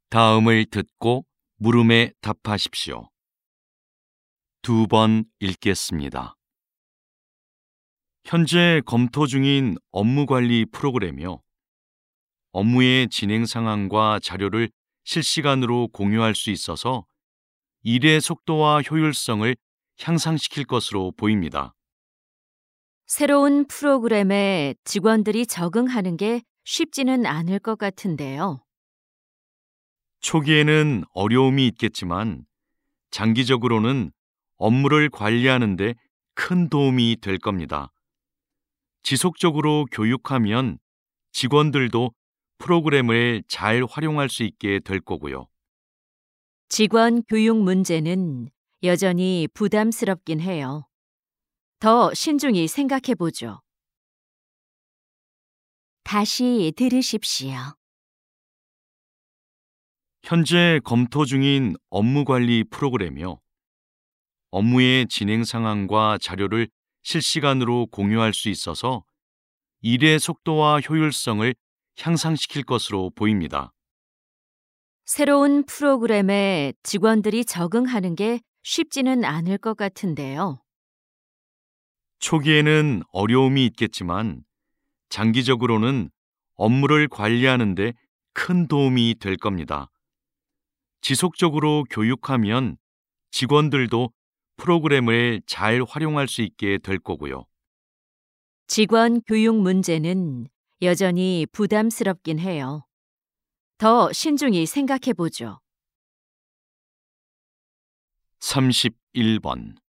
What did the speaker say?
다음을 듣고 물음에 답하십시오. 2번 읽겠습니다. 현재 검토 중인 업무관리 프로그램이요. 업무의 진행 상황과 자료를 실시간으로 공유할 수 있어서 일의 속도와 효율성을 향상시킬 것으로 보입니다. 새로운 프로그램에 직원들이 적응하는 게 쉽지는 않을 것 같은데요. 초기에는 어려움이 있겠지만 장기적으로는 업무를 관리하는 데 큰 도움이 될 겁니다. 지속적으로 교육하면 직원들도 프로그램을 잘 활용할 수 있게 될 거고요. 직원 교육 문제는 여전히 부담스럽긴 해요. 더 신중히 생각해 보죠. 다시 들으십시오. 현재 검토 중인 업무관리 프로그램이요. 업무의 진행 상황과 자료를 실시간으로 공유할 수 있어서 일의 속도와 효율성을 향상시킬 것으로 보입니다. 새로운 프로그램에 직원들이 적응하는 게 쉽지는 않을 것 같은데요. 초기에는 어려움이 있겠지만 장기적으로는 업무를 관리하는 데 큰 도움이 될 겁니다. 지속적으로 교육하면 직원들도 프로그램을 잘 활용할 수 있게 될 거고요. 직원 교육 문제는 여전히 부담스럽긴 해요. 더 신중히 생각해 보죠. 31번